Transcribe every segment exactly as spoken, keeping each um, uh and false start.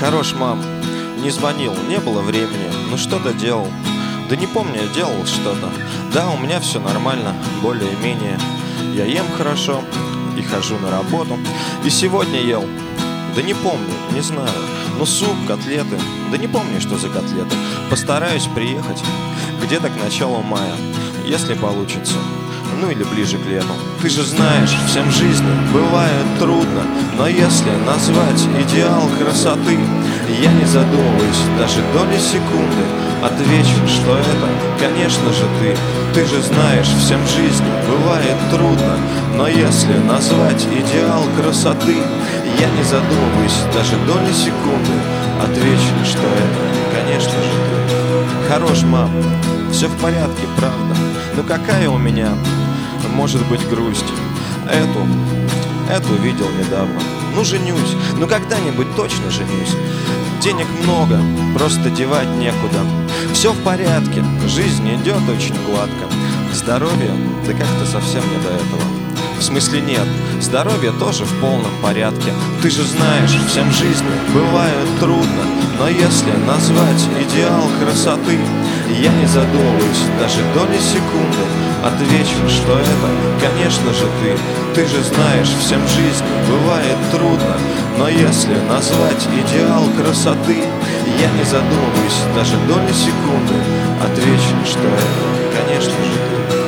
Хорош, мам. Не звонил, не было времени. Ну что-то делал. Да не помню, я делал что-то. Да, у меня все нормально, более-менее. Я ем хорошо и хожу на работу. И сегодня ел. Да не помню, не знаю. Ну суп, котлеты. Да не помню, что за котлеты. Постараюсь приехать где-то к началу мая, если получится. Ну или ближе к лету. Ты же знаешь, всем в жизни бывает трудно, но если назвать идеал красоты, я не задумываюсь даже доли секунды, отвечу, что это, конечно же, ты. Ты же знаешь, всем в жизни бывает трудно, но если назвать идеал красоты, я не задумываюсь даже доли секунды, отвечу, что это, конечно же, ты. Хорош, мам, все в порядке, правда. Ну какая у меня может быть грусть? Эту, эту видел недавно. Ну женюсь, ну когда-нибудь точно женюсь. Денег много, просто девать некуда. Все в порядке, жизнь идет очень гладко. Здоровье, да как-то совсем не до этого. В смысле нет, здоровье тоже в полном порядке. Ты же знаешь, всем в жизни бывает трудно, но если назвать идеал красоты, я не задумываюсь даже доли секунды, отвечу, что это, конечно же, ты. Ты же знаешь, всем в жизни бывает трудно, но если назвать идеал красоты, я не задумываюсь даже доли секунды, отвечу, что это, конечно же, ты.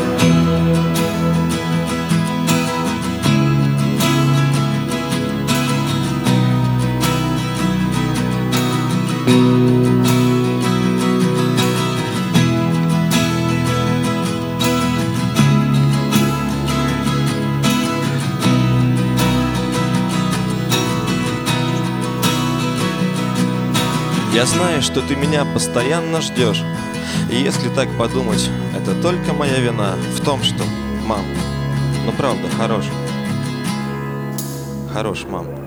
Я знаю, что ты меня постоянно ждешь. И если так подумать, это только моя вина в том, что... Мам, ну правда, хорош. Хорош, мам.